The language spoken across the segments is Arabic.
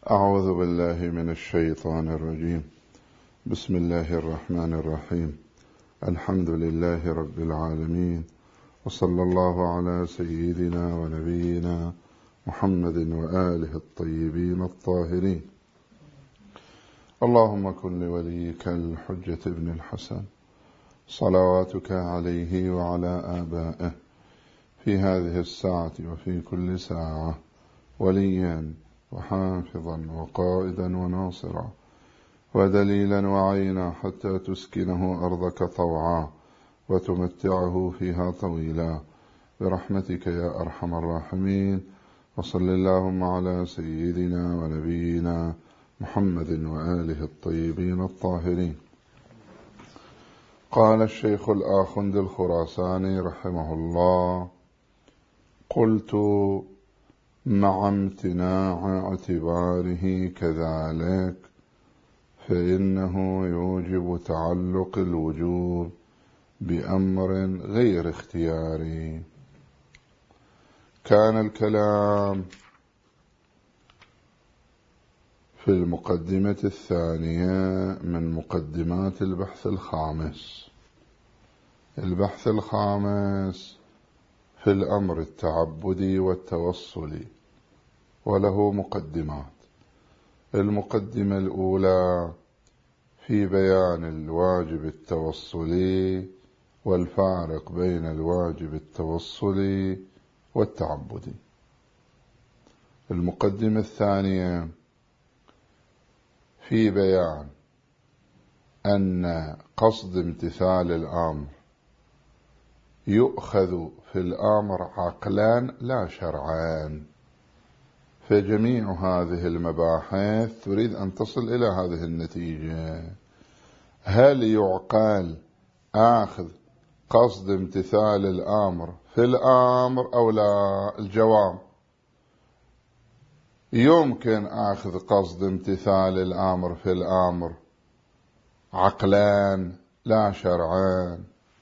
أعوذ بالله من الشيطان الرجيم. بسم الله الرحمن الرحيم. الحمد لله رب العالمين، وصلى الله على سيدنا ونبينا محمد وآله الطيبين الطاهرين. اللهم كن لوليك الحجة ابن الحسن صلواتك عليه وعلى آبائه في هذه الساعة وفي كل ساعة وليا وحافظا وقائدا وناصرا ودليلا وعينا، حتى تسكنه أرضك طوعا وتمتعه فيها طويلا برحمتك يا أرحم الراحمين. وصل اللهم على سيدنا ونبينا محمد وآله الطيبين الطاهرين. قال الشيخ الآخند الخراساني رحمه الله: قلت مع امتناع اعتباره كذلك، فإنه يوجب تعلق الوجوب بأمر غير اختياري. كان الكلام في المقدمة الثانية من مقدمات البحث الخامس. البحث الخامس في الأمر التعبدي والتوصلي، وله مقدمات. المقدمة الأولى في بيان الواجب التوصلي والفارق بين الواجب التوصلي والتعبدي. المقدمة الثانية في بيان أن قصد امتثال الأمر يؤخذ في الأمر عقلان لا شرعان. فجميع هذه المباحث تريد أن تصل إلى هذه النتيجة: هل يعقل آخذ قصد امتثال الأمر في الأمر أو لا؟ الجواب: يمكن أخذ قصد امتثال الأمر في الأمر عقلان لا شرعان.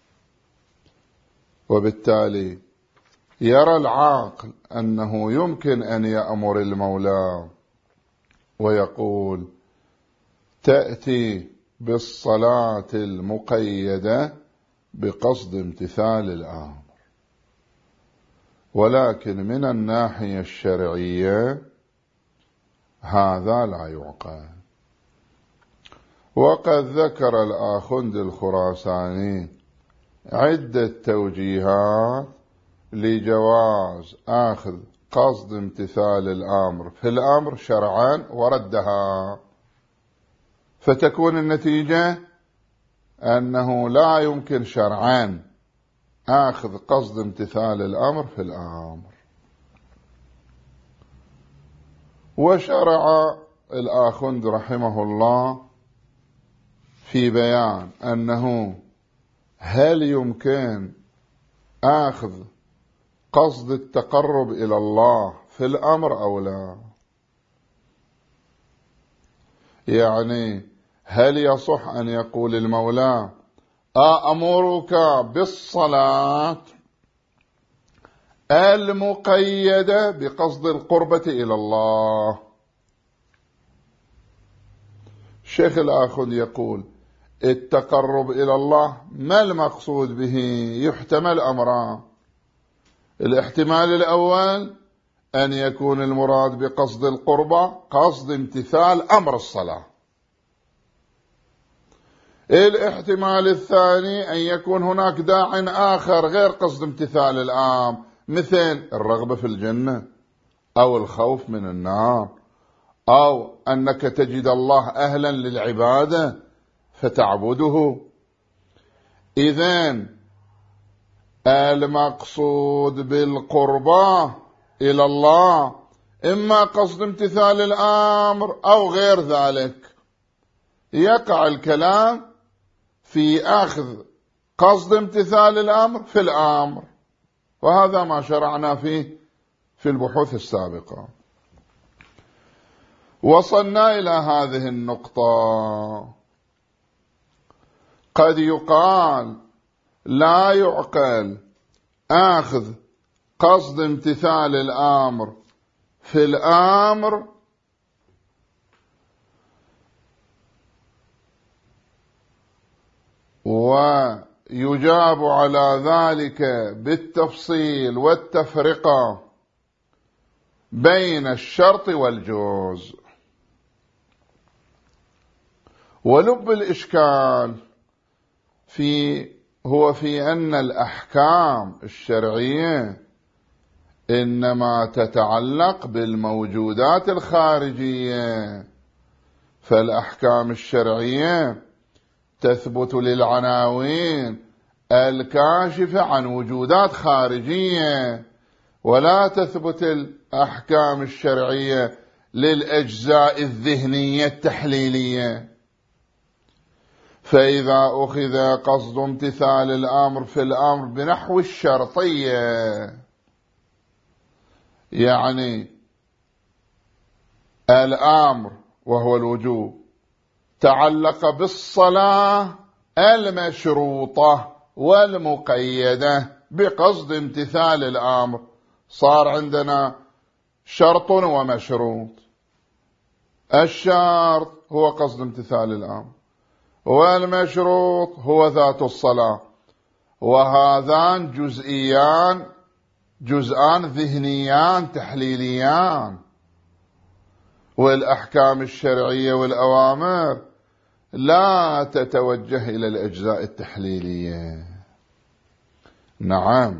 وبالتالي يرى العاقل أنه يمكن أن يأمر المولى ويقول: تأتي بالصلاة المقيدة بقصد امتثال الأمر، ولكن من الناحية الشرعية هذا لا يعقل. وقد ذكر الآخند الخراساني عدة توجيهات لجواز آخذ قصد امتثال الأمر في الأمر شرعا وردها، فتكون النتيجة أنه لا يمكن شرعا آخذ قصد امتثال الأمر في الأمر. وشرع الآخند رحمه الله في بيان أنه هل يمكن آخذ قصد التقرب إلى الله في الأمر أو لا؟ يعني هل يصح أن يقول المولى: أأمرك بالصلاة المقيدة بقصد القربة إلى الله؟ الشيخ الآخذ يقول: التقرب إلى الله ما المقصود به؟ يحتمل أمران. الاحتمال الأول أن يكون المراد بقصد القربة قصد امتثال أمر الصلاة. الاحتمال الثاني أن يكون هناك داع آخر غير قصد امتثال الأمر، مثل الرغبة في الجنة أو الخوف من النار، أو أنك تجد الله أهلا للعبادة فتعبده. إذن المقصود بالقربة إلى الله إما قصد امتثال الأمر أو غير ذلك. يقع الكلام في أخذ قصد امتثال الأمر في الأمر، وهذا ما شرعنا فيه في البحوث السابقة. وصلنا إلى هذه النقطة. قد يقال لا يعقل آخذ قصد امتثال الأمر في الأمر ويجاب على ذلك بالتفصيل والتفرقة بين الشرط والجوز. ولب الإشكال هو في أن الأحكام الشرعية إنما تتعلق بالموجودات الخارجية، فالأحكام الشرعية تثبت للعناوين الكاشفة عن وجودات خارجية، ولا تثبت الأحكام الشرعية للأجزاء الذهنية التحليلية. فإذا أخذ قصد امتثال الأمر في الأمر بنحو الشرطية، يعني الأمر وهو الوجوب تعلق بالصلاة المشروطة والمقيدة بقصد امتثال الأمر، صار عندنا شرط ومشروط. الشرط هو قصد امتثال الأمر، والمشروط هو ذات الصلاة، وهذان جزءان ذهنيان تحليليان. والأحكام الشرعية والأوامر لا تتوجه إلى الأجزاء التحليلية، نعم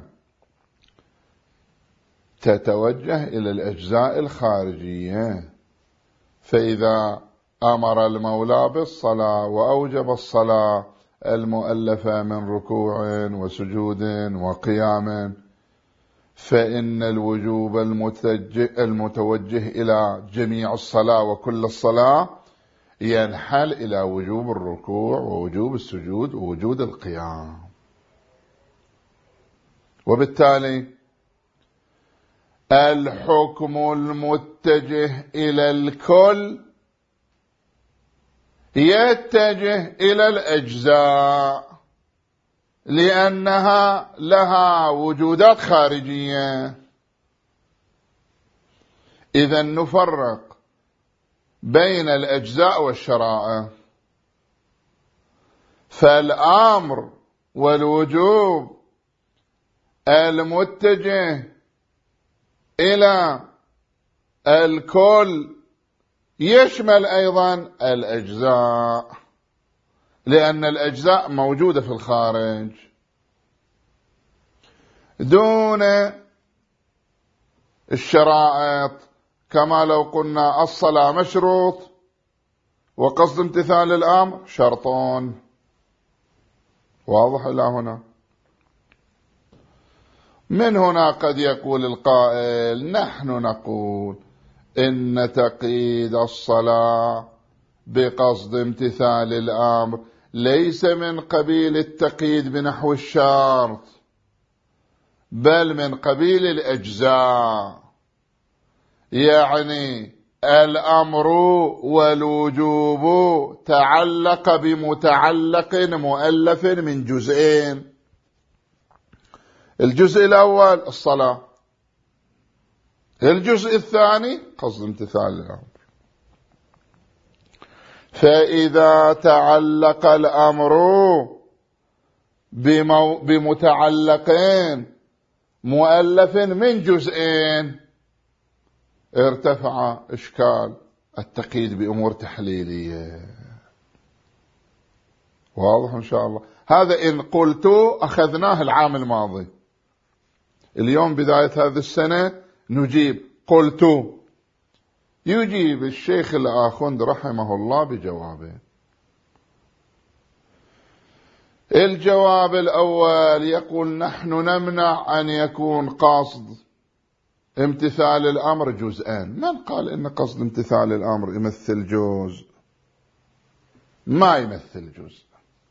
تتوجه إلى الأجزاء الخارجية. فإذا أمر المولى بالصلاة وأوجب الصلاة المؤلفة من ركوع وسجود وقيام، فإن الوجوب المتوجه إلى جميع الصلاة وكل الصلاة ينحل إلى وجوب الركوع ووجوب السجود ووجود القيام. وبالتالي الحكم المتجه إلى الكل يتجه إلى الأجزاء، لأنها لها وجودات خارجية. إذن نفرق بين الأجزاء والشرائع. فالأمر والوجوب المتجه إلى الكل يشمل أيضا الأجزاء، لأن الأجزاء موجودة في الخارج، دون الشرائط. كما لو قلنا الصلاة مشروط وقصد امتثال الأمر شرطون. واضح إلى هنا؟ من هنا قد يقول القائل: نحن نقول إن تقييد الصلاة بقصد امتثال الأمر ليس من قبيل التقييد بنحو الشرط، بل من قبيل الأجزاء. يعني الأمر والوجوب تعلق بمتعلق مؤلف من جزئين: الجزء الأول الصلاة، الجزء الثاني قصد امتثال الأمر. فإذا تعلق الأمر بمتعلقين مؤلف من جزئين ارتفع إشكال التقييد بأمور تحليلية. واضح إن شاء الله؟ هذا إن قلت أخذناه العام الماضي. اليوم بداية هذه السنة نجيب قلت. يجيب الشيخ الآخوند رحمه الله بجوابه. الجواب الأول يقول: نحن نمنع أن يكون قصد امتثال الأمر جزءان. من قال إن قصد امتثال الأمر يمثل جزء؟ ما يمثل جزء.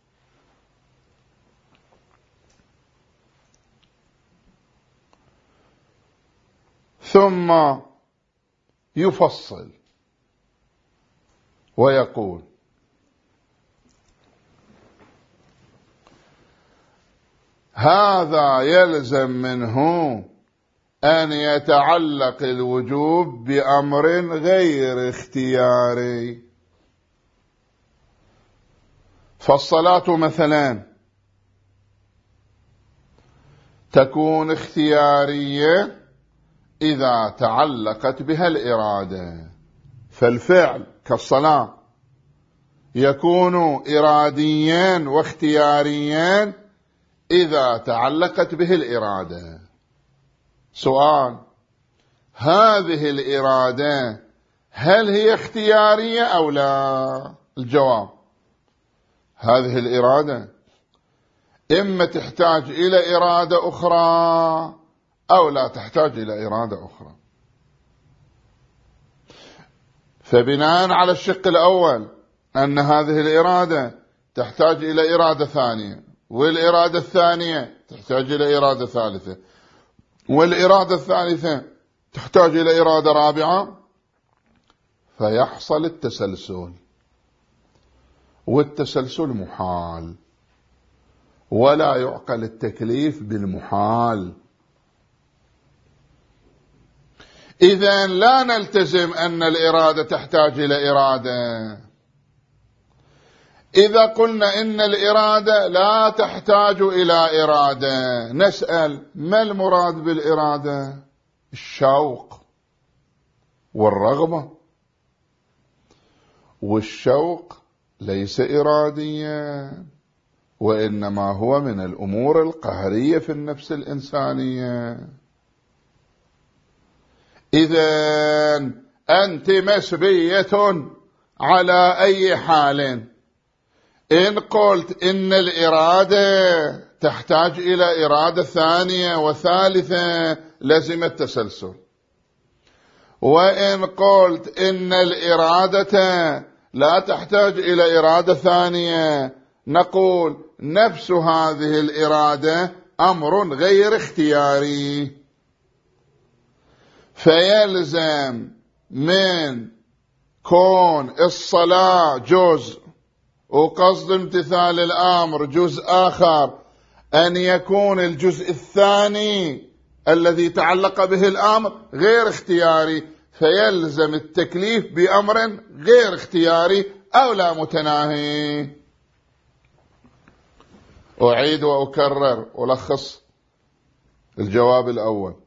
ثم يفصل ويقول: هذا يلزم منه أن يتعلق الوجوب بأمر غير اختياري، فالصلاة مثلا تكون اختيارية إذا تعلقت بها الإرادة، فالفعل كالصلاة يكون إراديا واختياريا إذا تعلقت به الإرادة. سؤال: هذه الإرادة هل هي اختيارية أو لا؟ الجواب: هذه الإرادة إما تحتاج إلى إرادة أخرى أو لا تحتاج إلى إرادة أخرى. فبناء على الشق الأول أن هذه الإرادة تحتاج إلى إرادة ثانية، والإرادة الثانية تحتاج إلى إرادة ثالثة، والإرادة الثالثة تحتاج إلى إرادة رابعة، فيحصل التسلسل، والتسلسل محال، ولا يعقل التكليف بالمحال. إذن لا نلتزم أن الإرادة تحتاج إلى إرادة. إذا قلنا إن الإرادة لا تحتاج إلى إرادة، نسأل: ما المراد بالإرادة؟ الشوق والرغبة، والشوق ليس إراديا، وإنما هو من الأمور القهرية في النفس الإنسانية. إذن أنت مسبية على أي حال. إن قلت إن الإرادة تحتاج إلى إرادة ثانية وثالثة لزم التسلسل، وإن قلت إن الإرادة لا تحتاج إلى إرادة ثانية نقول نفس هذه الإرادة أمر غير اختياري. فيلزم من كون الصلاة جزء وقصد امتثال الأمر جزء آخر أن يكون الجزء الثاني الذي تعلق به الأمر غير اختياري، فيلزم التكليف بأمر غير اختياري أو لا متناهي. أعيد وأكرر ألخص الجواب الأول.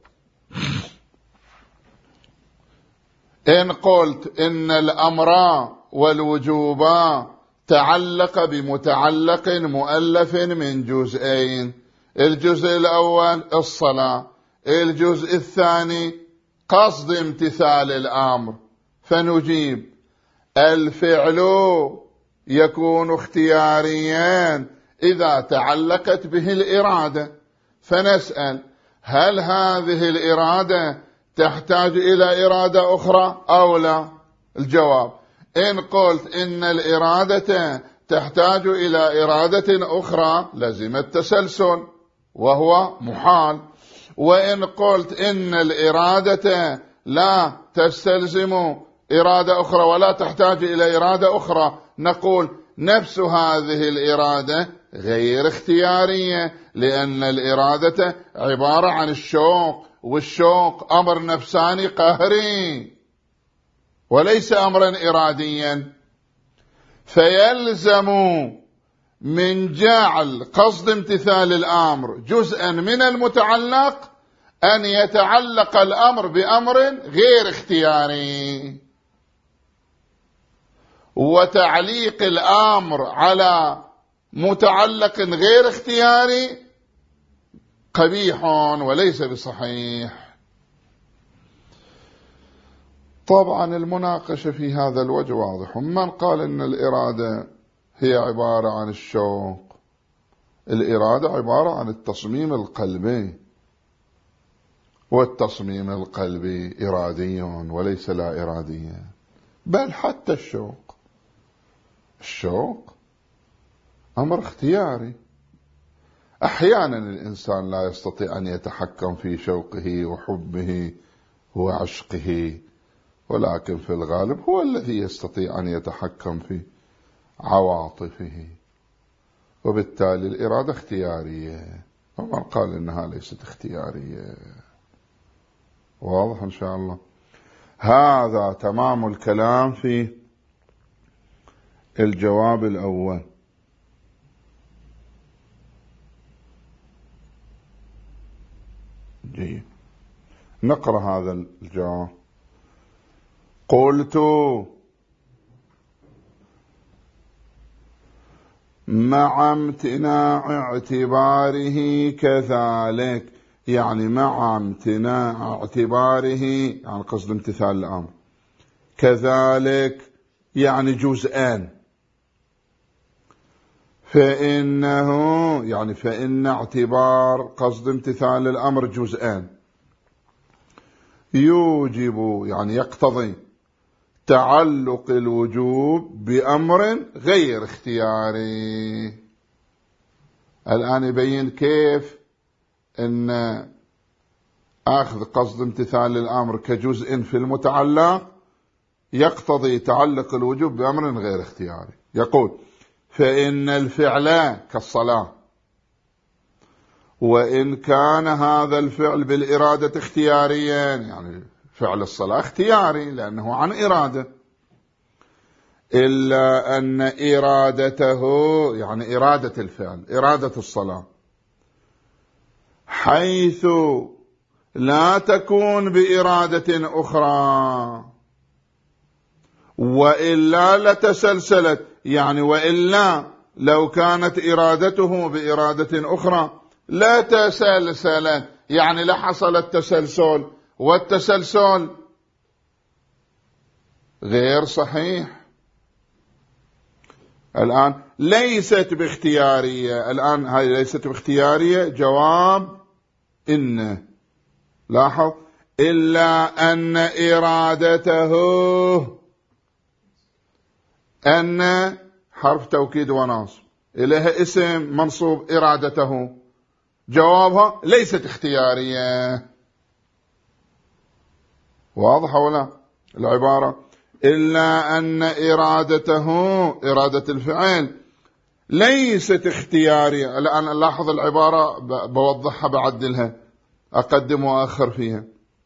إن قلت إن الأمر والوجوب تعلق بمتعلق مؤلف من جزئين، الجزء الأول الصلاة، الجزء الثاني قصد امتثال الأمر، فنجيب: الفعل يكون اختياريا إذا تعلقت به الإرادة. فنسأل: هل هذه الإرادة تحتاج إلى إرادة أخرى أو لا؟ الجواب: إن قلت إن الإرادة تحتاج إلى إرادة أخرى لزم التسلسل وهو محال، وإن قلت إن الإرادة لا تستلزم إرادة أخرى ولا تحتاج إلى إرادة أخرى نقول نفس هذه الإرادة غير اختيارية، لأن الإرادة عبارة عن الشوق، والشوق أمر نفساني قهري وليس أمرا إراديا. فيلزم من جعل قصد امتثال الأمر جزءا من المتعلق أن يتعلق الأمر بأمر غير اختياري، وتعليق الأمر على متعلق غير اختياري قبيح وليس بصحيح. طبعا المناقشة في هذا الوجه واضح. من قال إن الإرادة هي عبارة عن الشوق؟ الإرادة عبارة عن التصميم القلبي، والتصميم القلبي إرادي وليس لا إرادي، بل حتى الشوق أمر اختياري. أحيانا الإنسان لا يستطيع أن يتحكم في شوقه وحبه وعشقه، ولكن في الغالب هو الذي يستطيع أن يتحكم في عواطفه، وبالتالي الإرادة اختيارية. ومن قال إنها ليست اختيارية؟ واضح إن شاء الله. هذا تمام الكلام في الجواب الأول. جيد. نقرأ هذا الجواب. قلت مع امتناع اعتباره كذلك، يعني مع امتناع اعتباره يعني قصد امتثال الأمر، كذلك يعني جزءان، فإنه يعني فإن اعتبار قصد امتثال الأمر جزءان، يوجب يعني يقتضي تعلق الوجوب بأمر غير اختياري. الآن يبين كيف أن أخذ قصد امتثال الأمر كجزء في المتعلق يقتضي تعلق الوجوب بأمر غير اختياري. يقول فإن الفعل كالصلاة، وإن كان هذا الفعل بالإرادة اختياريا، يعني فعل الصلاة اختياري لأنه عن إرادة، إلا أن إرادته يعني إرادة الفعل، إرادة الصلاة، حيث لا تكون بإرادة أخرى، وإلا لتسلسلت، يعني وإلا لو كانت إرادته بإرادة أخرى لا تسلسلت، يعني لحصل التسلسل، والتسلسل غير صحيح. الآن ليست باختيارية، الآن هذه ليست باختيارية جواب إن، لاحظ، إلا أن إرادته، أن حرف توكيد ونصب إليها اسم منصوب إرادته، جوابها ليست اختيارية. واضحة ولا العبارة؟ إلا أن إرادته، إرادة الفعل ليست اختيارية. الآن لاحظ العبارة بوضحها بعدلها، أقدم وأخر فيها.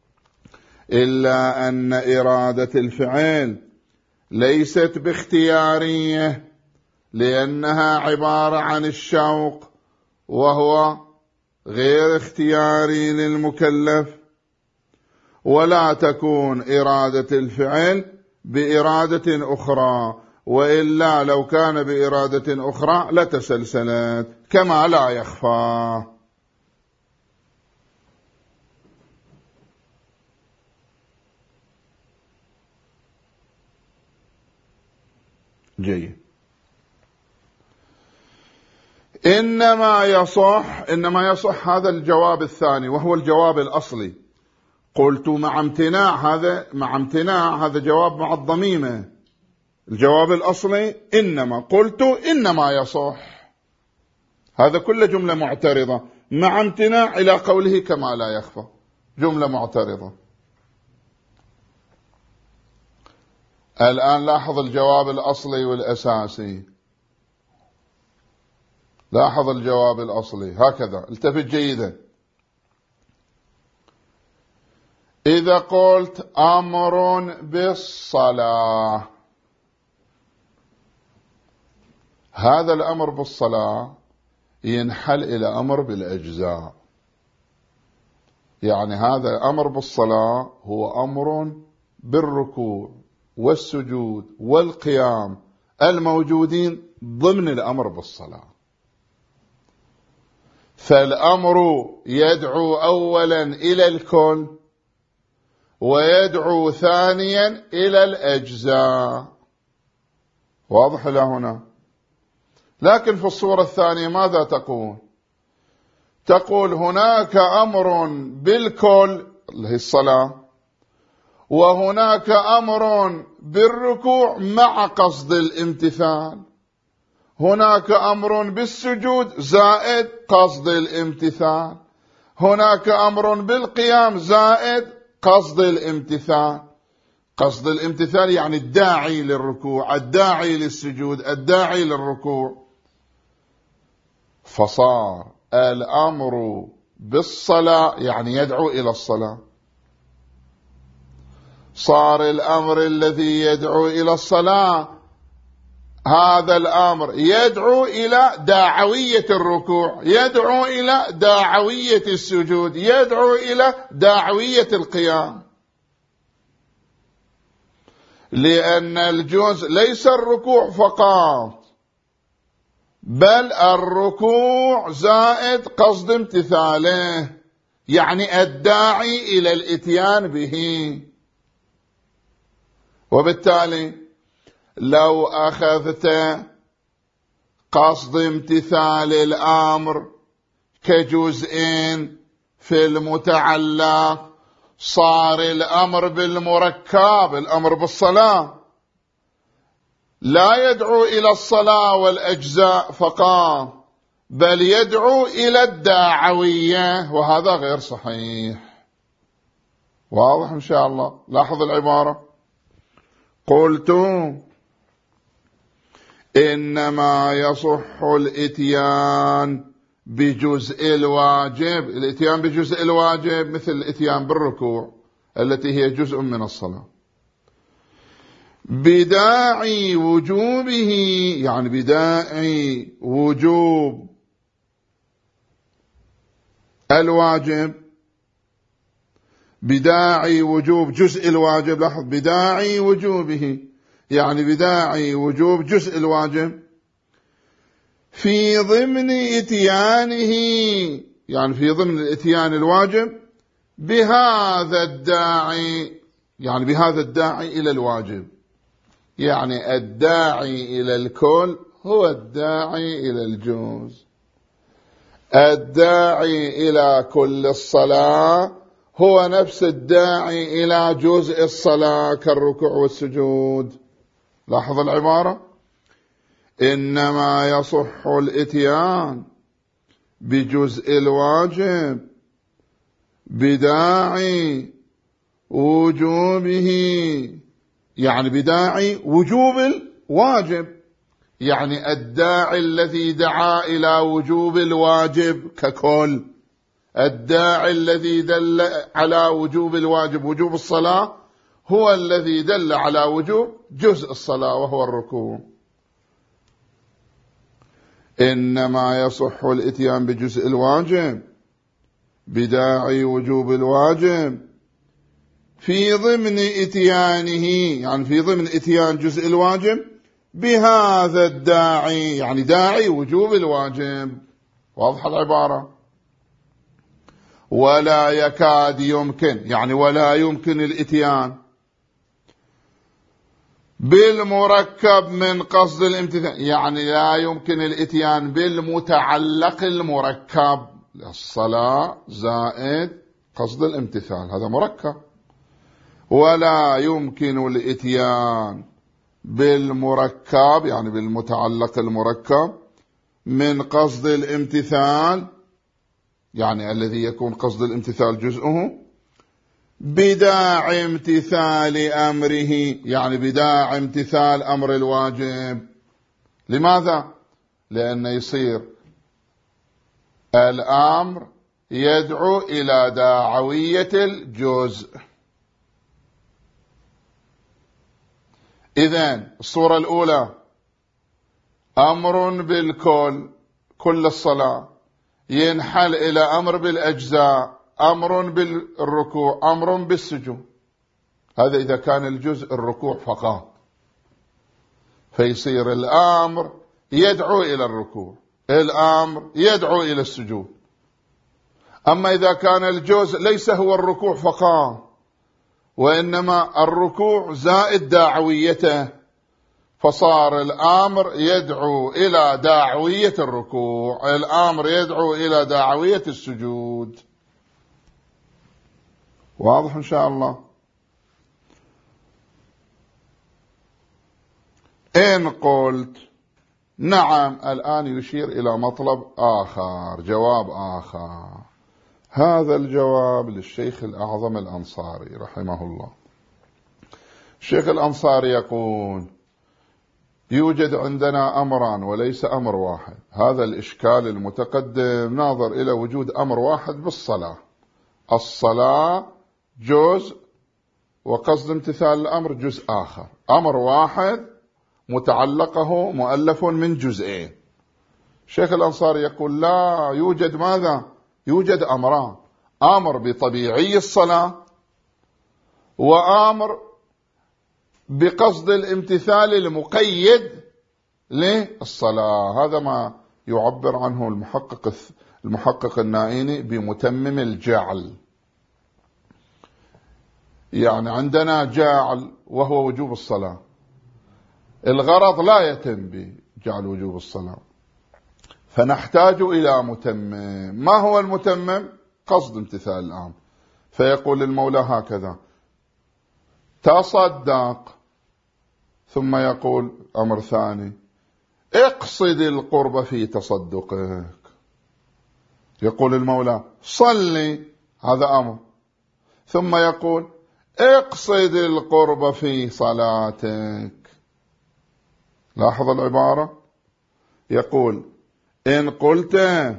إلا أن إرادة الفعل ليست باختيارية لأنها عبارة عن الشوق، وهو غير اختياري للمكلف، ولا تكون إرادة الفعل بإرادة أخرى، وإلا لو كان بإرادة أخرى لتسلسلت كما لا يخفى. جيد. إنما يصح هذا الجواب الثاني وهو الجواب الأصلي. قلت مع امتناع هذا جواب مع الضميمة. الجواب الأصلي إنما، قلت إنما يصح، هذا كل جملة معترضة مع امتناع إلى قوله كما لا يخفى، جملة معترضة. الآن لاحظ الجواب الأصلي والأساسي، لاحظ الجواب الأصلي هكذا، التفت جيدا. إذا قلت أمر بالصلاة، هذا الأمر بالصلاة ينحل إلى أمر بالأجزاء، يعني هذا الأمر بالصلاة هو أمر بالركوع والسجود والقيام الموجودين ضمن الأمر بالصلاة. فالأمر يدعو أولا إلى الكل، ويدعو ثانيا إلى الأجزاء. واضح إلى هنا؟ لكن في الصورة الثانية ماذا تقول؟ تقول هناك أمر بالكل اللي هي الصلاة، وهناك أمر بالركوع مع قصد الامتثال، هناك أمر بالسجود زائد قصد الامتثال، هناك أمر بالقيام زائد قصد الامتثال. قصد الامتثال يعني الداعي للركوع، الداعي للسجود، الداعي للركوع. فصار الأمر بالصلاة يعني يدعو إلى الصلاة، صار الأمر الذي يدعو إلى الصلاة هذا الأمر يدعو إلى داعوية الركوع، يدعو إلى داعوية السجود، يدعو إلى داعوية القيام، لأن الجزء ليس الركوع فقط، بل الركوع زائد قصد امتثاله، يعني الداعي إلى الإتيان به. وبالتالي لو أخذت قصد امتثال الأمر كجزئين في المتعلق، صار الأمر بالمركب، الأمر بالصلاة لا يدعو إلى الصلاة والأجزاء فقط، بل يدعو إلى الداعوية، وهذا غير صحيح. واضح إن شاء الله؟ لاحظ العبارة. قلت إنما يصح الإتيان بجزء الواجب، الإتيان بجزء الواجب مثل الإتيان بالركوع التي هي جزء من الصلاة، بداعي وجوبه، يعني بداعي وجوب الواجب، بداعي وجوب جزء الواجب. لاحظ، بداعي وجوبه يعني بداعي وجوب جزء الواجب في ضمن إتيانه، يعني في ضمن الإتيان الواجب بهذا الداعي، يعني بهذا الداعي إلى الواجب، يعني الداعي إلى الكل هو الداعي إلى الجزء، الداعي إلى كل الصلاة هو نفس الداعي إلى جزء الصلاة كالركوع والسجود. لاحظ العبارة، إنما يصح الإتيان بجزء الواجب بداعي وجوبه، يعني بداعي وجوب الواجب، يعني الداعي الذي دعا إلى وجوب الواجب ككل، الداعي الذي دل على وجوب الواجب وجوب الصلاة هو الذي دل على وجوب جزء الصلاة وهو الركوع. إنما يصح الإتيان بجزء الواجب بداعي وجوب الواجب في ضمن إتيانه، يعني في ضمن إتيان جزء الواجب بهذا الداعي، يعني داعي وجوب الواجب. واضح العبارة؟ ولا يكاد يمكن، يعني ولا يمكن الإتيان بالمركب من قصد الامتثال، يعني لا يمكن الإتيان بالمتعلق المركب، الصلاة زائد قصد الامتثال هذا مركب، ولا يمكن الإتيان بالمركب يعني بالمتعلق المركب من قصد الامتثال، يعني الذي يكون قصد الامتثال جزءه بداعي امتثال أمره، يعني بداعي امتثال أمر الواجب. لماذا؟ لأن يصير الأمر يدعو إلى داعوية الجزء. إذن الصورة الأولى أمر بالكل، كل الصلاة، ينحل إلى أمر بالأجزاء، أمر بالركوع، أمر بالسجود. هذا إذا كان الجزء الركوع فقط، فيصير الأمر يدعو إلى الركوع، الأمر يدعو إلى السجود. أما إذا كان الجزء ليس هو الركوع فقط، وإنما الركوع زائد داعويته، فصار الأمر يدعو إلى داعوية الركوع، الأمر يدعو إلى داعوية السجود. واضح إن شاء الله؟ إن قلت نعم، الآن يشير إلى مطلب آخر، جواب آخر. هذا الجواب للشيخ الأعظم الأنصاري رحمه الله. الشيخ الأنصاري يقول يوجد عندنا أمران وليس أمر واحد. هذا الإشكال المتقدم ناظر إلى وجود أمر واحد بالصلاة، الصلاة جزء وقصد امتثال الأمر جزء آخر، أمر واحد متعلقه مؤلف من جزئين. الشيخ الأنصاري يقول لا، يوجد ماذا؟ يوجد أمران، أمر بطبيعي الصلاة وأمر بقصد الامتثال المقيد للصلاة. هذا ما يعبر عنه المحقق النائيني بمتمم الجعل. يعني عندنا جعل وهو وجوب الصلاة، الغرض لا يتم بجعل وجوب الصلاة، فنحتاج إلى متمم. ما هو المتمم؟ قصد امتثال الأمر. فيقول المولى هكذا: تصدق، ثم يقول أمر ثاني: اقصد القرب في تصدقك. يقول المولى: صلي، هذا أمر، ثم يقول: اقصد القرب في صلاتك. لاحظ العبارة، يقول: إن قلت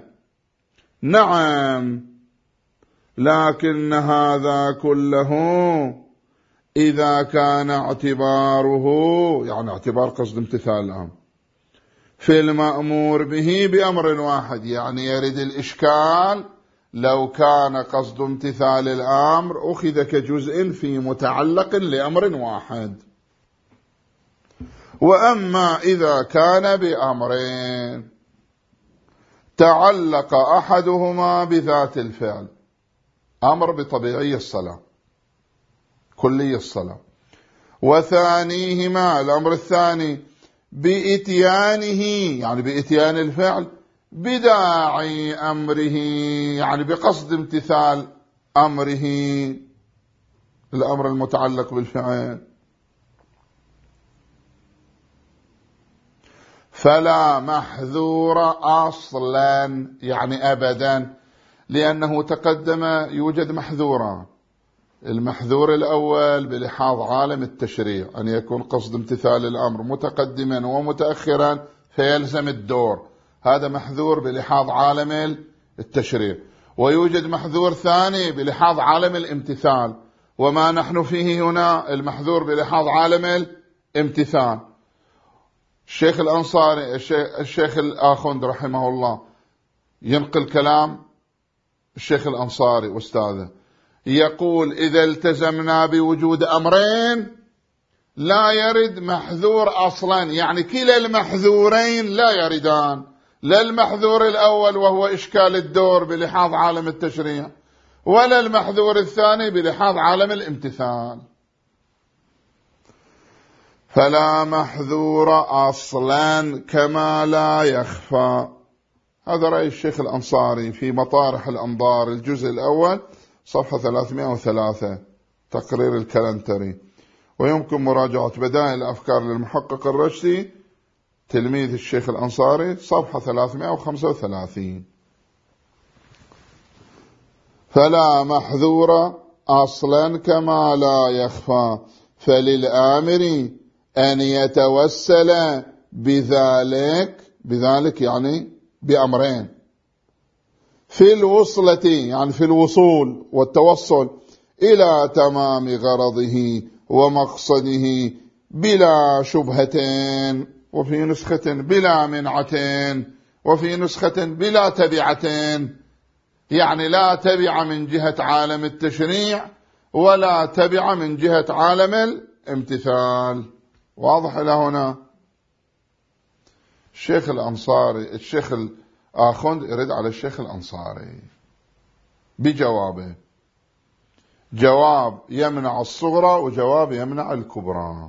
نعم، لكن هذا كله إذا كان اعتباره، يعني اعتبار قصد امتثال الأمر، في المأمور به بأمر واحد، يعني يرد الإشكال لو كان قصد امتثال الأمر أخذ كجزء في متعلق لأمر واحد. وأما إذا كان بأمرين تعلق أحدهما بذات الفعل، أمر بطبيعي الصلاة كلي الصلاة، وثانيهما الأمر الثاني بإتيانه، يعني بإتيان الفعل، بداعي أمره، يعني بقصد امتثال أمره، الأمر المتعلق بالفعل، فلا محذور أصلا، يعني أبدا، لأنه تقدم يوجد محذوران. المحذور الأول بلحاظ عالم التشريع، أن يكون قصد امتثال الأمر متقدما ومتأخرا فيلزم الدور، هذا محذور بلحاظ عالم التشريع. ويوجد محذور ثاني بلحاظ عالم الامتثال، وما نحن فيه هنا المحذور بلحاظ عالم الامتثال. الشيخ الأنصاري الشيخ الآخوند رحمه الله ينقل كلام الشيخ الأنصاري أستاذه، يقول: إذا التزمنا بوجود أمرين لا يرد محذور أصلا، يعني كلا المحذورين لا يردان، لا المحذور الأول وهو إشكال الدور بلحاظ عالم التشريع، ولا المحذور الثاني بلحاظ عالم الامتثال. فلا محذور أصلا كما لا يخفى. هذا رأي الشيخ الأنصاري في مطارح الأنظار الجزء الأول صفحة 303 تقرير الكلنتري. ويمكن مراجعة بدائل الأفكار للمحقق الرشدي تلميذ الشيخ الأنصاري صفحة 335. فلا محذور أصلا كما لا يخفى، فللآمر أن يتوسل بذلك يعني بأمرين: في الوصلة، يعني في الوصول والتوصل إلى تمام غرضه ومقصده بلا شبهتين، وفي نسخة بلا منعتين، وفي نسخة بلا تبعتين، يعني لا تبع من جهة عالم التشريع ولا تبع من جهة عالم الامتثال. واضح إلى هنا؟ الشيخ الأنصاري الشيخ الآخوند يرد على الشيخ الأنصاري بجوابه، جواب يمنع الصغرى وجواب يمنع الكبرى.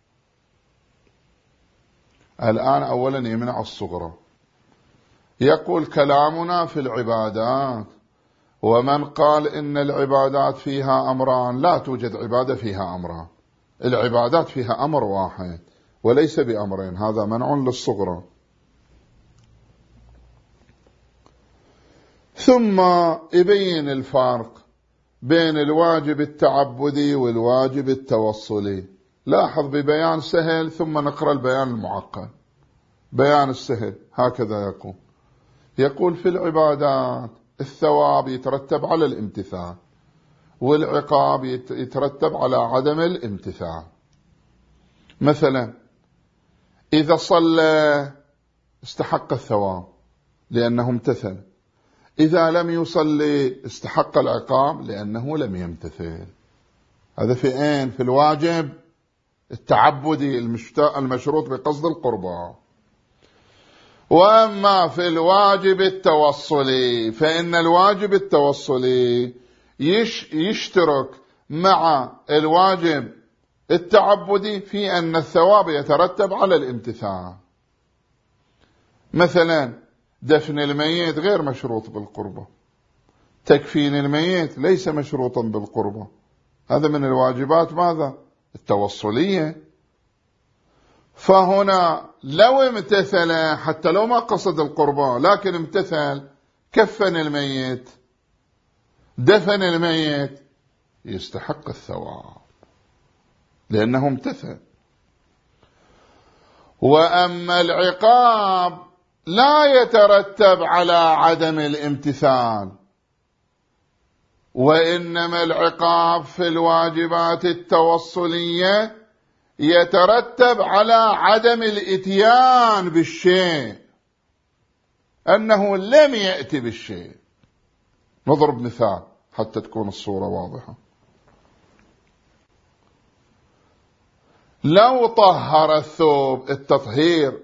الآن أولا يمنع الصغرى، يقول: كلامنا في العبادات، ومن قال إن العبادات فيها أمران، لا توجد عبادة فيها أمران، العبادات فيها أمر واحد وليس بأمرين، هذا منع للصغرى. ثم يبين الفرق بين الواجب التعبدي والواجب التوصلي. لاحظ ببيان سهل، ثم نقرأ البيان المعقد. بيان السهل هكذا يقول: في العبادات الثواب يترتب على الامتثال، والعقاب يترتب على عدم الامتثال. مثلا إذا صلى استحق الثواب لأنه امتثل، إذا لم يصلي استحق العقاب لأنه لم يمتثل. هذا في أين؟ في الواجب التعبدي المشروط بقصد القربى. وأما في الواجب التوصلي فإن الواجب التوصلي يشترك مع الواجب التعبدي في أن الثواب يترتب على الامتثال. مثلا دفن الميت غير مشروط بالقربة، تكفين الميت ليس مشروطا بالقربة، هذا من الواجبات ماذا؟ التوصلية. فهنا لو امتثل حتى لو ما قصد القربة لكن امتثل، كفن الميت، دفن الميت، يستحق الثواب لأنه امتثل. وأما العقاب لا يترتب على عدم الامتثال، وإنما العقاب في الواجبات التوصلية يترتب على عدم الإتيان بالشيء، أنه لم يأتي بالشيء. نضرب مثال حتى تكون الصورة واضحة. لو طهر الثوب، التطهير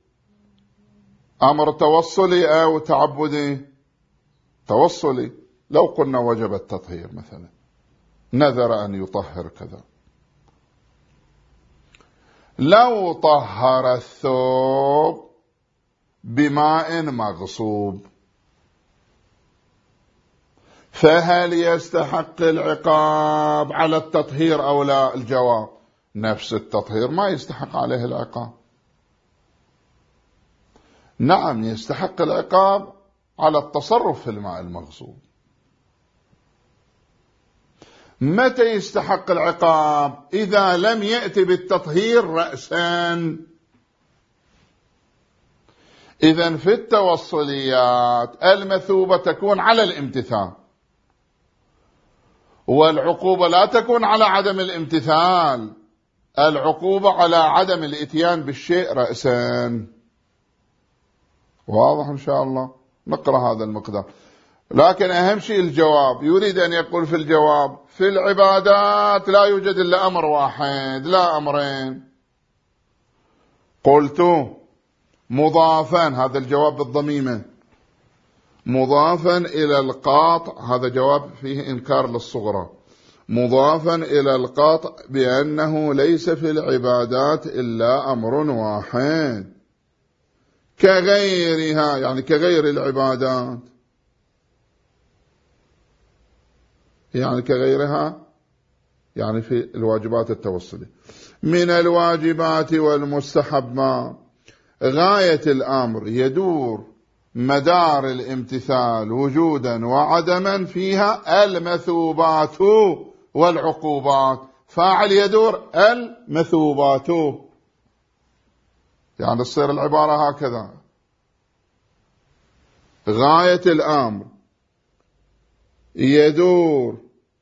أمر توصلي أو تعبدي؟ توصلي. لو قلنا وجب التطهير مثلا، نذر أن يطهر كذا، لو طهر الثوب بماء مغصوب فهل يستحق العقاب على التطهير أو لا؟ الجواب نفس التطهير ما يستحق عليه العقاب. نعم يستحق العقاب على التصرف في الماء المغصوب. متى يستحق العقاب؟ إذا لم يأتي بالتطهير رأسا. إذن في التوصليات المثوبة تكون على الامتثال، والعقوبة لا تكون على عدم الامتثال، العقوبة على عدم الاتيان بالشيء رأسا. واضح إن شاء الله؟ نقرأ هذا المقدار. لكن أهم شيء الجواب. يريد أن يقول في الجواب في العبادات لا يوجد إلا أمر واحد لا أمرين. قلت مضافا، هذا الجواب بالضميمة، مضافا إلى القاطع، هذا جواب فيه إنكار للصغرى، مضافا إلى القاطع بأنه ليس في العبادات إلا أمر واحد كغيرها، يعني كغير العبادات، يعني كغيرها، يعني في الواجبات التوصلية. من الواجبات والمستحبات غاية الأمر يدور مدار الامتثال وجودا وعدما فيها المثوبات والعقوبات. فاعل يدور المثوبات، يعني تصير العبارة هكذا: غاية الأمر يدور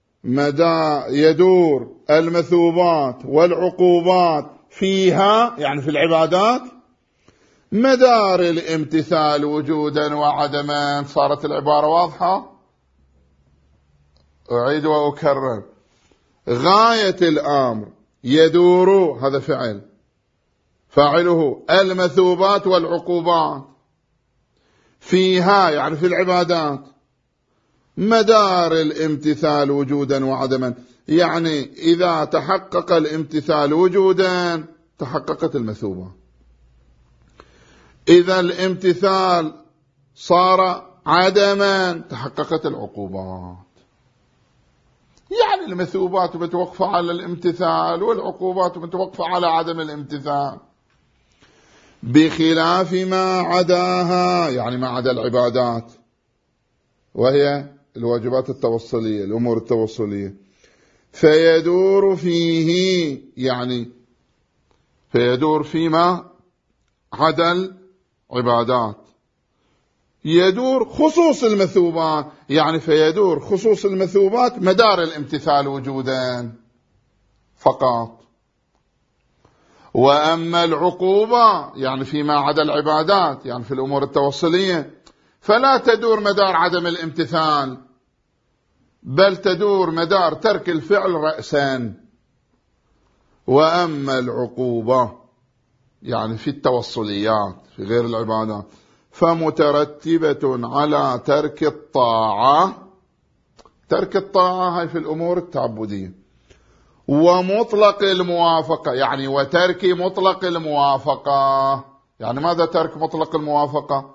المثوبات والعقوبات فيها، يعني في العبادات، مدار الامتثال وجودا وعدما. صارت العبارة واضحة؟ أعيد وأكرر: غاية الأمر يدور، هذا فعل، فاعله المثوبات والعقوبات فيها، يعني في العبادات، مدار الامتثال وجودا وعدما، يعني إذا تحقق الامتثال وجودا تحققت المثوبة، إذا الامتثال صار عدما تحققت العقوبات. يعني المثوبات متوقفة على الامتثال والعقوبات متوقفة على عدم الامتثال، بخلاف ما عداها، يعني ما عدا العبادات وهي الواجبات التوصلية، الأمور التوصلية، فيدور فيه، يعني فيدور فيما عدا العبادات، يدور خصوص المثوبات، يعني فيدور خصوص المثوبات مدار الامتثال وجودا فقط. وأما العقوبة يعني فيما عدا العبادات، يعني في الأمور التوصلية، فلا تدور مدار عدم الامتثال، بل تدور مدار ترك الفعل رأسا. وأما العقوبة يعني في التوصليات في غير العبادات فمترتبة على ترك الطاعة. ترك الطاعة هي في الأمور التعبدية. ومطلق الموافقة يعني وترك مطلق الموافقة. يعني ماذا ترك مطلق الموافقة؟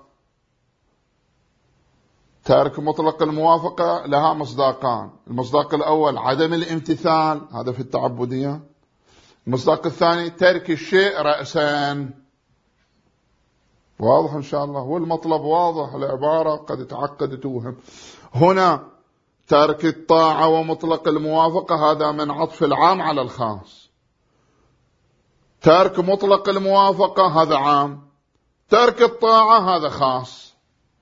ترك مطلق الموافقة لها مصداقان. المصداق الأول عدم الامتثال، هذا في التعبدية. المصداق الثاني ترك الشيء رأسا. واضح إن شاء الله؟ والمطلب واضح، العبارة قد تعقد توهم. هنا ترك الطاعة ومطلق الموافقة هذا من عطف العام على الخاص. ترك مطلق الموافقة هذا عام، ترك الطاعة هذا خاص.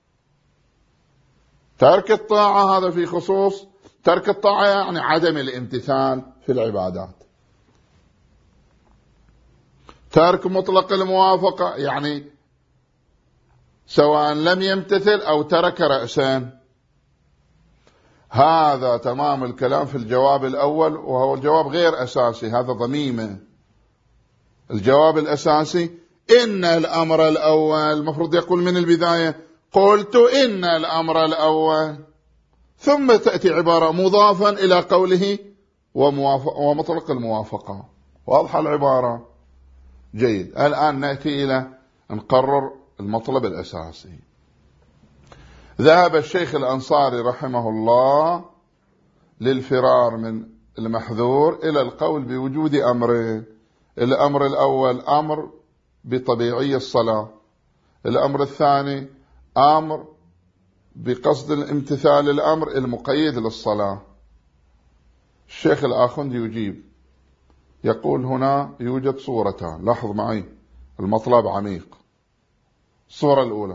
ترك الطاعة هذا في خصوص. ترك الطاعة يعني عدم الامتثال في العبادات. ترك مطلق الموافقة يعني سواء لم يمتثل أو ترك رأسان. هذا تمام الكلام في الجواب الأول، وهو الجواب غير أساسي، هذا ضميمة. الجواب الأساسي إن الأمر الأول المفروض يقول من البداية قلت إن الأمر الأول، ثم تأتي عبارة مضافا إلى قوله ومطلق الموافقة. واضحة العبارة؟ جيد. الآن نأتي إلى نقرر المطلب الأساسي. ذهب الشيخ الأنصاري رحمه الله للفرار من المحذور إلى القول بوجود أمرين. الأمر الأول أمر بطبيعي الصلاة، الأمر الثاني أمر بقصد الامتثال الأمر المقيد للصلاة. الشيخ الآخوندي يجيب يقول هنا يوجد صورتان، لاحظ معي المطلب عميق. الصورة الأولى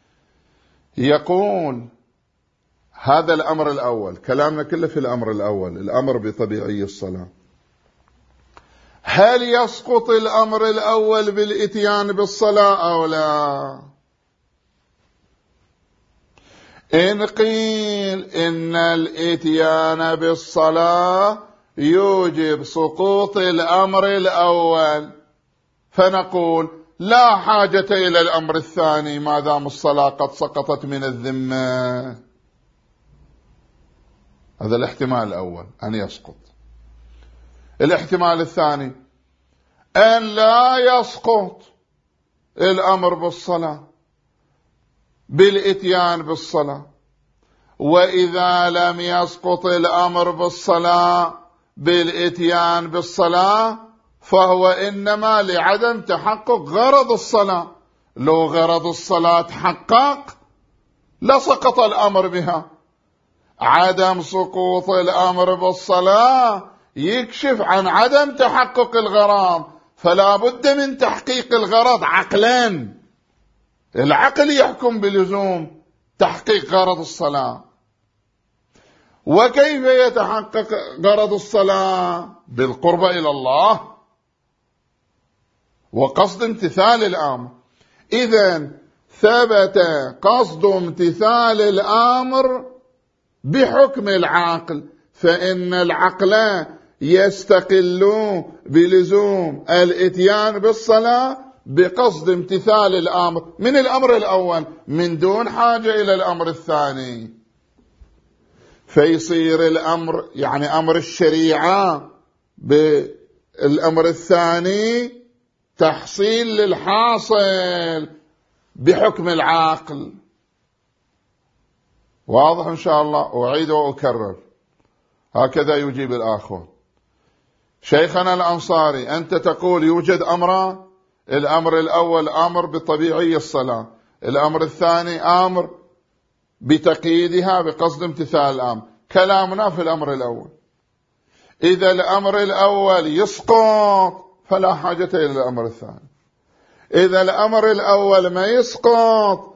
يقول هذا الأمر الأول، كلامنا كله في الأمر الأول، الأمر بطبيعي الصلاة. هل يسقط الأمر الأول بالإتيان بالصلاة أو لا؟ إن قيل إن الإتيان بالصلاة يوجب سقوط الأمر الأول، فنقول لا حاجة إلى الأمر الثاني ما دام الصلاة قد سقطت من الذمة. هذا الاحتمال الأول أن يسقط. الاحتمال الثاني أن لا يسقط الأمر بالصلاة بالإتيان بالصلاة، وإذا لم يسقط الأمر بالصلاة بالإتيان بالصلاة فهو إنما لعدم تحقق غرض الصلاة. لو غرض الصلاة تحقق لسقط الأمر بها. عدم سقوط الأمر بالصلاة يكشف عن عدم تحقق الغرض، فلا بد من تحقيق الغرض عقلا. العقل يحكم بلزوم تحقيق غرض الصلاة. وكيف يتحقق غرض الصلاة؟ بالقرب إلى الله وقصد امتثال الأمر. إذن ثبت قصد امتثال الأمر بحكم العقل، فإن العقل يستقل بلزوم الإتيان بالصلاة بقصد امتثال الأمر من الأمر الأول من دون حاجة إلى الأمر الثاني. فيصير الأمر يعني أمر الشريعة بالأمر الثاني تحصيل للحاصل بحكم العقل. واضح إن شاء الله؟ أعيد وأكرر. هكذا يجيب الآخر. شيخنا الأنصاري أنت تقول يوجد أمران، الأمر الأول أمر بطبيعي الصلاة، الأمر الثاني أمر بتقييدها بقصد امتثال الأمر. كلامنا في الأمر الأول. إذا الأمر الأول يسقط فلا حاجة إلى الأمر الثاني. إذا الأمر الأول ما يسقط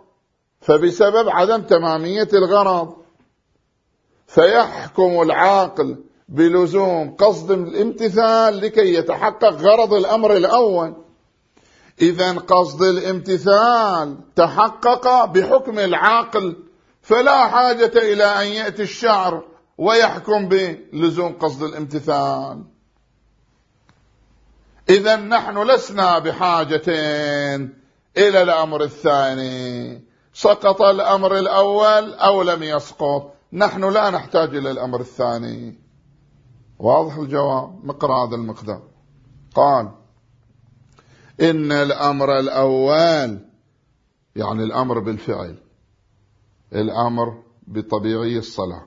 فبسبب عدم تمامية الغرض، فيحكم العاقل بلزوم قصد الامتثال لكي يتحقق غرض الأمر الأول. إذن قصد الامتثال تحقق بحكم العاقل، فلا حاجة إلى أن يأتي الشرع ويحكم بلزوم قصد الامتثال. إذن نحن لسنا بحاجة إلى الأمر الثاني، سقط الأمر الأول أو لم يسقط، نحن لا نحتاج إلى الأمر الثاني. واضح الجواب؟ نقرأ هذا المقدار. قال إن الأمر الأول يعني الأمر بالفعل، الأمر بطبيعي الصلاة،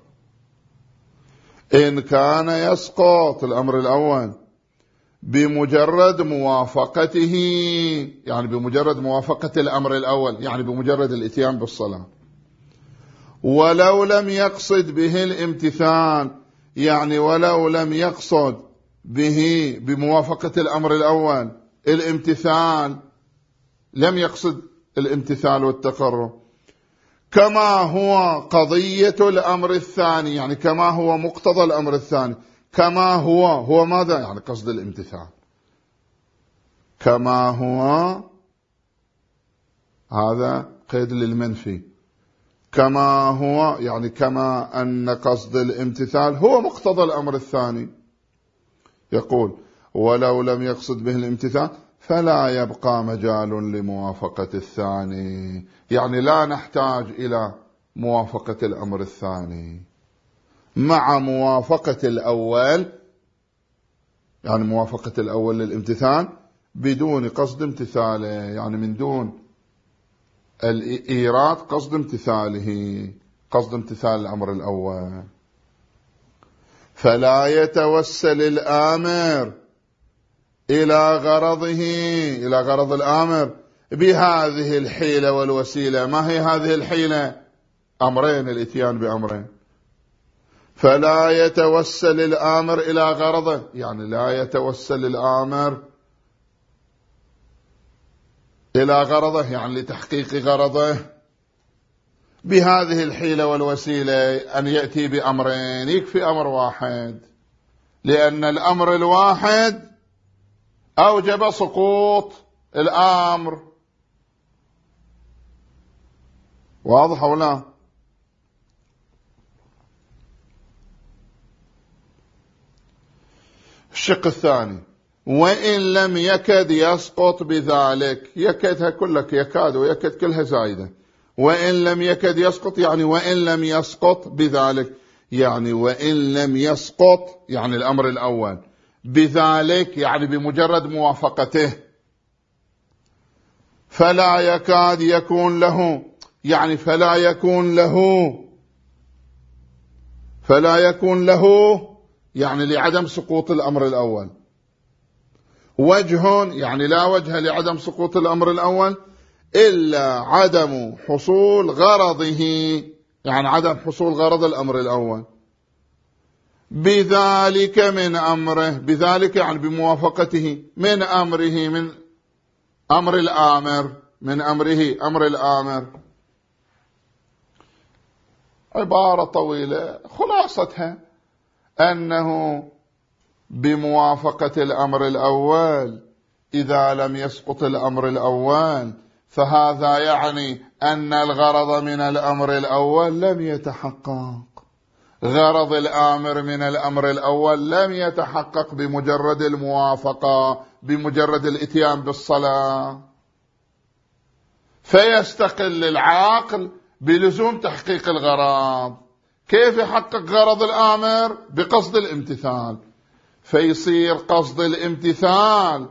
إن كان يسقط الأمر الأول بمجرد موافقته، يعني بمجرد موافقة الأمر الأول، يعني بمجرد الإتيان بالصلاة، ولو لم يقصد به الامتثال، يعني ولو لم يقصد به بموافقة الأمر الأول الامتثال، لم يقصد الامتثال والتقرب، كما هو قضية الأمر الثاني، يعني كما هو مقتضى الأمر الثاني، كما هو ماذا؟ يعني قصد الامتثال، كما هو هذا قيد للمنفي، كما هو يعني كما أن قصد الامتثال هو مقتضى الأمر الثاني. يقول ولو لم يقصد به الامتثال فلا يبقى مجال لموافقة الثاني، يعني لا نحتاج إلى موافقة الأمر الثاني مع موافقة الأول، يعني موافقة الأول للامتثال بدون قصد امتثاله، يعني من دون الإيراد قصد امتثاله، قصد امتثال الأمر الأول. فلا يتوسل الآمر إلى غرضه، إلى غرض الآمر بهذه الحيلة والوسيلة. ما هي هذه الحيلة؟ أمرين، الإتيان بأمرين. فلا يتوسل الآمر إلى غرضه، يعني لا يتوسل الآمر إلى غرضه، يعني لتحقيق غرضه بهذه الحيلة والوسيلة، أن يأتي بأمرين، يكفي أمر واحد، لأن الأمر الواحد أوجب سقوط الأمر. واضح ولا؟ الشق الثاني وإن لم يكد يسقط بذلك، يكدها كلك، يكاد ويكد كلها زايدة. وإن لم يكد يسقط يعني وإن لم يسقط بذلك، يعني وإن لم يسقط يعني الأمر الأول، بذلك يعني بمجرد موافقته، فلا يكاد يكون له، يعني فلا يكون له يعني لعدم سقوط الأمر الأول، وجه يعني لا وجه لعدم سقوط الأمر الأول إلا عدم حصول غرضه، يعني عدم حصول غرض الأمر الأول بذلك من أمره، بذلك يعني بموافقته، من أمره، من أمر الآمر، من أمره أمر الآمر. عبارة طويلة، خلاصتها أنه بموافقة الأمر الأول إذا لم يسقط الأمر الأول، فهذا يعني أن الغرض من الأمر الأول لم يتحقق، غرض الآمر من الأمر الأول لم يتحقق بمجرد الموافقة، بمجرد الإتيان بالصلاة، فيستقل العاقل بلزوم تحقيق الغرض. كيف يحقق غرض الآمر؟ بقصد الامتثال، فيصير قصد الامتثال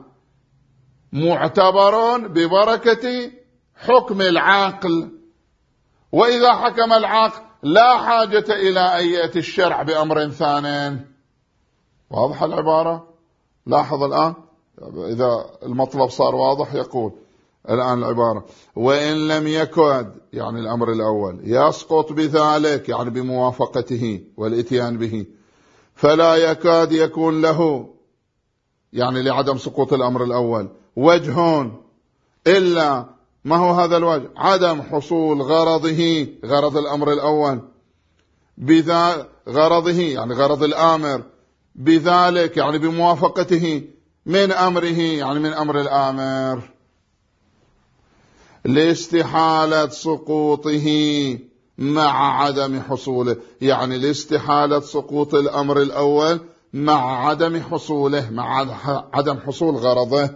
معتبر ببركة حكم العاقل، وإذا حكم العاقل لا حاجة إلى أن يأتي الشرع بأمر ثاني. واضح العبارة؟ لاحظ الآن إذا المطلب صار واضح. يقول الآن العبارة وإن لم يكد يعني الأمر الأول يسقط بذلك يعني بموافقته والإتيان به، فلا يكاد يكون له يعني لعدم سقوط الأمر الأول وجه إلا ما هو هذا الوجه؟ عدم حصول غرضه، غرض الأمر الأول، بذا غرضه يعني غرض الآمر بذلك يعني بموافقته من أمره، يعني من أمر الآمر، لاستحالة سقوطه مع عدم حصوله، يعني لاستحالة سقوط الأمر الأول مع عدم حصوله، مع عدم حصول غرضه.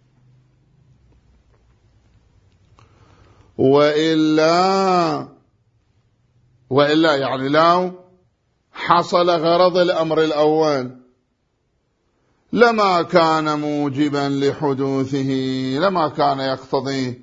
وإلا يعني لو حصل غرض الأمر الأول لما كان موجبا لحدوثه، لما كان يقتضي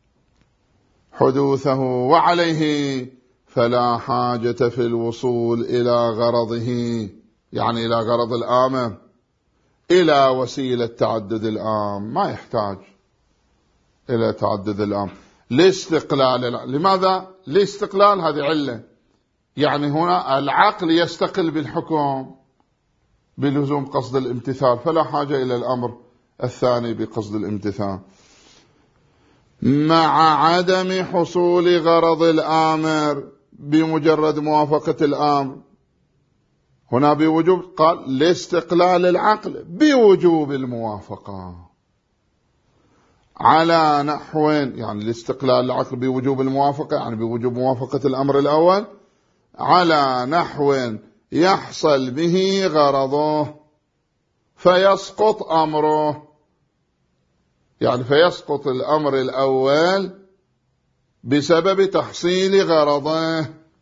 حدوثه، وعليه فلا حاجة في الوصول إلى غرضه، يعني إلى غرض الآمر، إلى وسيلة تعدد الآمر، ما يحتاج إلى تعدد الآمر لاستقلال. لماذا؟ لاستقلال، هذه علة، يعني هنا العقل يستقل بالحكم بلزوم قصد الامتثال، فلا حاجة إلى الأمر الثاني بقصد الامتثال. مع عدم حصول غرض الآمر بمجرد موافقة الآمر، هنا بوجوب، قال لاستقلال العقل بوجوب الموافقة على نحو، يعني لاستقلال العقل بوجوب الموافقة، يعني بوجوب موافقة الأمر الأول على نحو يحصل به غرضه فيسقط أمره، يعني فيسقط الأمر الأول بسبب تحصيل غرضه.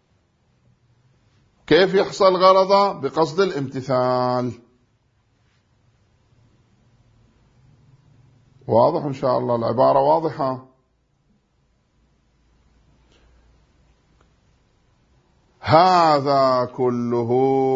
كيف يحصل غرضه؟ بقصد الامتثال. واضح إن شاء الله، العبارة واضحة. هذا كله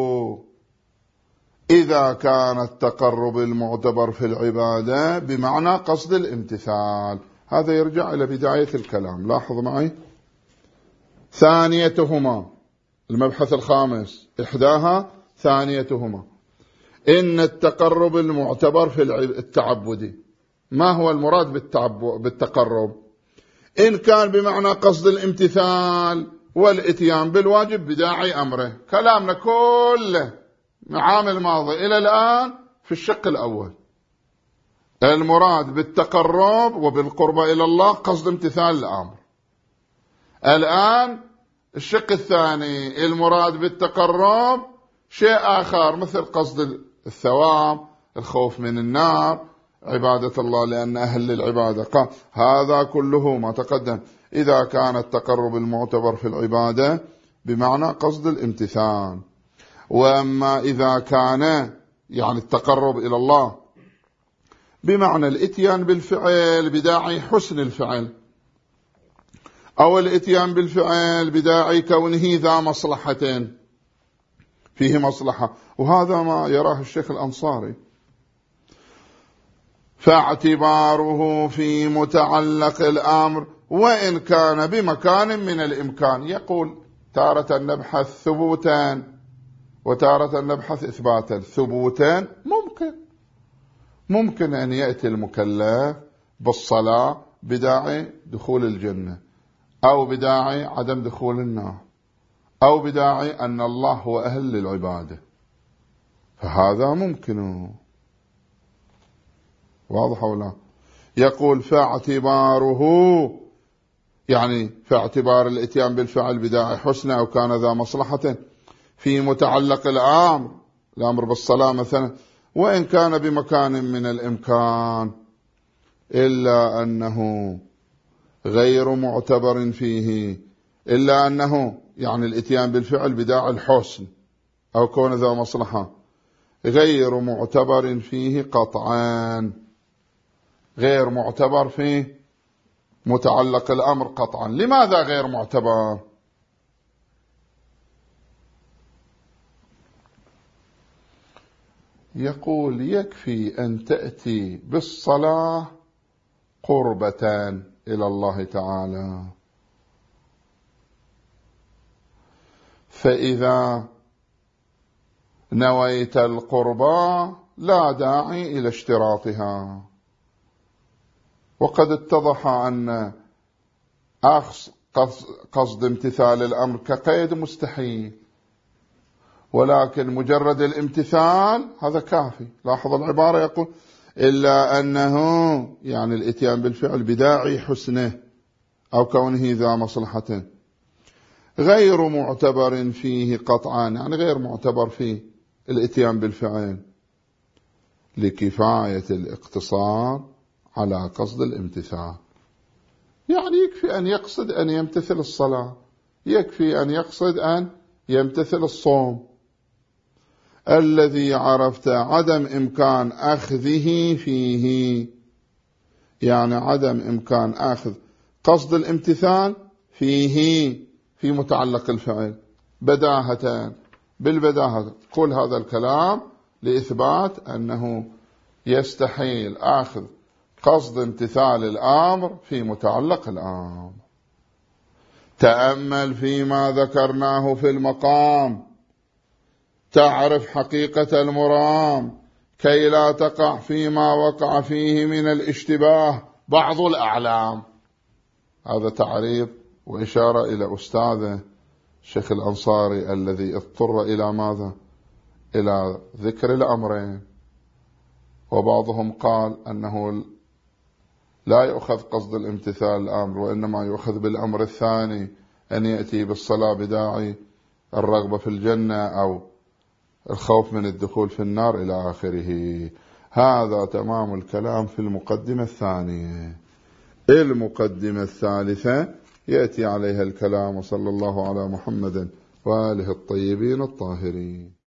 إذا كان التقرب المعتبر في العبادة بمعنى قصد الامتثال. هذا يرجع إلى بداية الكلام، لاحظ معي. ثانيتهما، المبحث الخامس، إحداها ثانيتهما، إن التقرب المعتبر في التعبد، ما هو المراد بالتقرب؟ إن كان بمعنى قصد الامتثال والإتيان بالواجب بداعي أمره، كلامنا كله عام الماضي إلى الآن في الشق الأول، المراد بالتقرب وبالقربة إلى الله قصد امتثال الأمر. الآن الشق الثاني، المراد بالتقرب شيء آخر، مثل قصد الثواب، الخوف من النار، عبادة الله لأن أهل للعبادة. قال هذا كله ما تقدم إذا كان التقرب المعتبر في العبادة بمعنى قصد الامتثال. وأما إذا كان يعني التقرب إلى الله بمعنى الإتيان بالفعل بداعي حسن الفعل، أو الإتيان بالفعل بداعي كونه ذا مصلحتين، فيه مصلحة، وهذا ما يراه الشيخ الأنصاري، فاعتباره في متعلق الأمر وإن كان بمكان من الإمكان. يقول تارة نبحث ثبوتا وتارة نبحث إثباتا. ثبوتا ممكن أن يأتي المكلف بالصلاة بداعي دخول الجنة، أو بداعي عدم دخول النار، أو بداعي أن الله هو أهل للعبادة، فهذا ممكن. واضح ولا؟ يقول فاعتباره، يعني فاعتبار الاتيان بالفعل بداعي حسنة أو كان ذا مصلحة في متعلق الأمر بالصلاة مثلا، وإن كان بمكان من الإمكان، إلا أنه غير معتبر فيه، إلا أنه يعني الاتيان بالفعل بداعي الحسن أو كون ذا مصلحة غير معتبر فيه قطعا، غير معتبر فيه متعلق الأمر قطعا. لماذا غير معتبر؟ يقول يكفي أن تأتي بالصلاة قربة إلى الله تعالى، فإذا نويت القربة لا داعي إلى اشتراطها. وقد اتضح أن قصد امتثال الأمر كقيد مستحيل، ولكن مجرد الامتثال هذا كافي. لاحظ العبارة يقول إلا أنه يعني الإتيان بالفعل بداعي حسنه أو كونه ذا مصلحة غير معتبر فيه قطعا، يعني غير معتبر فيه الإتيان بالفعل لكفاية الاقتصار على قصد الامتثال. يعني يكفي أن يقصد أن يمتثل الصلاة، يكفي أن يقصد أن يمتثل الصوم. الذي عرفت عدم إمكان أخذه فيه، يعني عدم إمكان أخذ قصد الامتثال فيه في متعلق الفعل بداهة بالبداهة. كل هذا الكلام لإثبات أنه يستحيل أخذ قصد امتثال الأمر في متعلق الأمر. تأمل فيما ذكرناه في المقام تعرف حقيقة المرام كي لا تقع فيما وقع فيه من الاشتباه بعض الأعلام. هذا تعريف وإشارة إلى أستاذه الشيخ الأنصاري الذي اضطر إلى ماذا؟ إلى ذكر الأمرين. وبعضهم قال أنه لا يؤخذ قصد الامتثال الأمر، وإنما يؤخذ بالأمر الثاني أن يأتي بالصلاة بداعي الرغبة في الجنة أو الخوف من الدخول في النار إلى آخره. هذا تمام الكلام في المقدمة الثانية. المقدمة الثالثة يأتي عليها الكلام. وصلى الله على محمد وآله الطيبين الطاهرين.